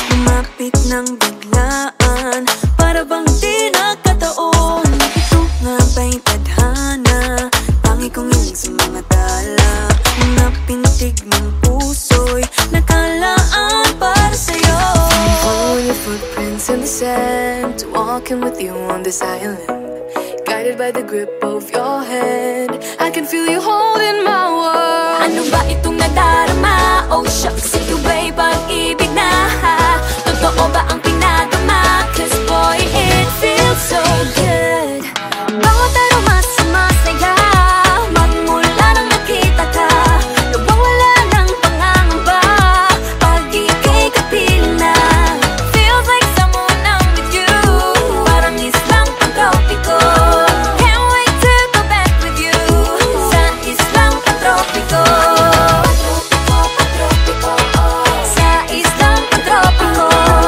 Lumapit ng biglaan, para bang di nagkataon. Ito nga ba'y tadhana, tangi kong hiling sa mga tala. Mga pintig ng puso'y nakalaan para sa'yo. Following your footprints in the sand, walking with you on this island, guided by the grip of your hand. I can feel you holding my world. Ano ba itong nadarama? Oh shucks, ito ba'y pag-ibig na? Totoo ba ang pinadama? Cause boy, it feels so good. Bawat aroma sumasaya, magmula nang nakita ka. Nawawala ng pangangamba pag ika'y kapiling na. Feels like someone I'm with you, parang islang pagkopiko. Can't wait to go back with you sa islang pagtropiko. Sa islang pagtropiko.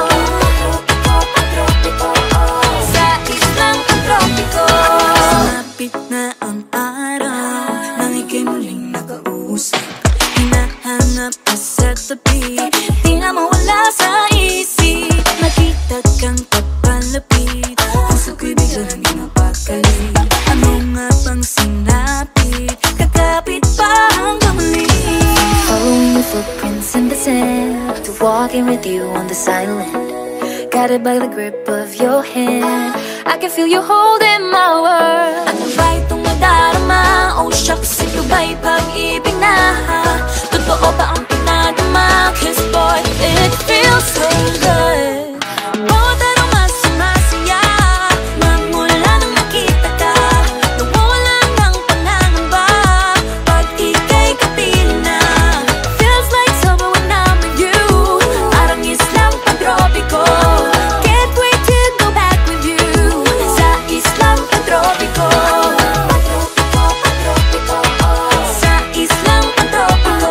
Sa islang pagtropiko. Sumapit na ang araw nang ika'y muling nakausap. Hinahanap ka sa tabi, di na mawala sa isip. Nakita kang papalapit, puso ko'y bigla nang pinapakali. Ano nga bang sinapit, kakapit pa hanggang muli. Following your footprints in the sand, to walking with you on this island, guided by the grip of your hand. I can feel you holding my world. Ano ba itong nadarama? Oh shucks, ito ba'y pag-ibig na? Totoo ba ang pinadama? Cause boy, it feels so good. Bawat aroma sumasaya, magmula nang nakita ka. Nawawala ng pangangamba pag ika'y kapiling na. Feels like summer when I'm with you, parang islang pagtropiko. Can't wait to go back with you sa islang pagtropiko. Sa islang pagtropiko.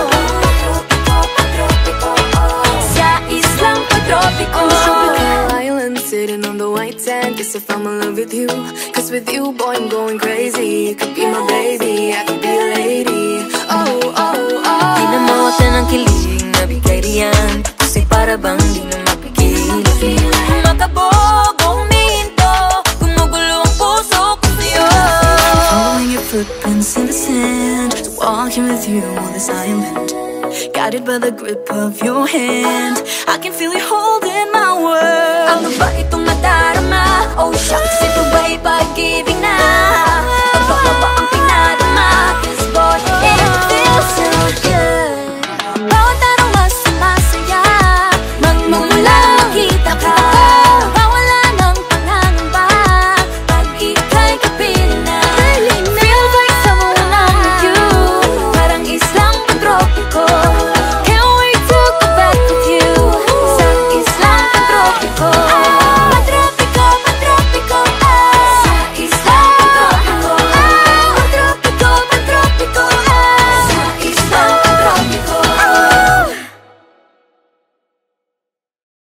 Sa islang pagtropiko. On the tropical island, sitting on the white sand, guess if I'm in love with you. Cause with you, boy, I'm going crazy. You could be my baby, I could be a lady. Oh, oh, oh. Di na mawata ng kilig na bigay riyan, kasi para bang di na mapigil. Makabog, huminto, gumugulo ang puso ko sa'yo. Following your footprints in the sand, walking with you on this island, guided by the grip of your hand. I can feel